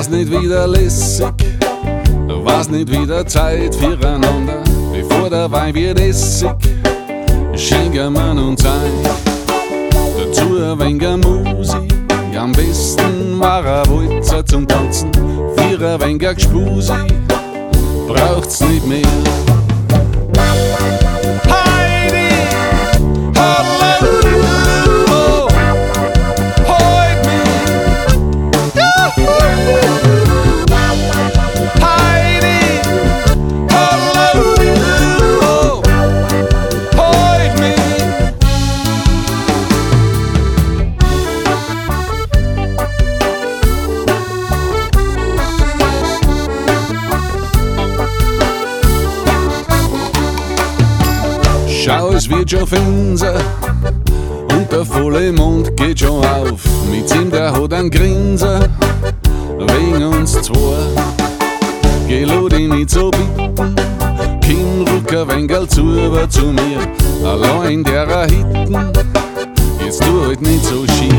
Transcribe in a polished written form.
War's nicht wieder lässig, war's nicht wieder Zeit füreinander, bevor der Wein wird Essig, schenken wir uns ein. Dazu ein wenig Musik, am besten war ein Walzer zum Tanzen, für ein wenig Gspusi, braucht's nicht mehr. Heidi, Halleluja, heut mich, Heidi, Halleluja, heut mich. Schau, es wird schon finster und der volle Mond geht schon auf. Mit ihm, der hat einen Grinser wegen uns zwei. Geh, lad ihn nicht so bitten, komm, ruck ein wenig zu mir. Allein der Hitten, jetzt tu halt nicht so schief.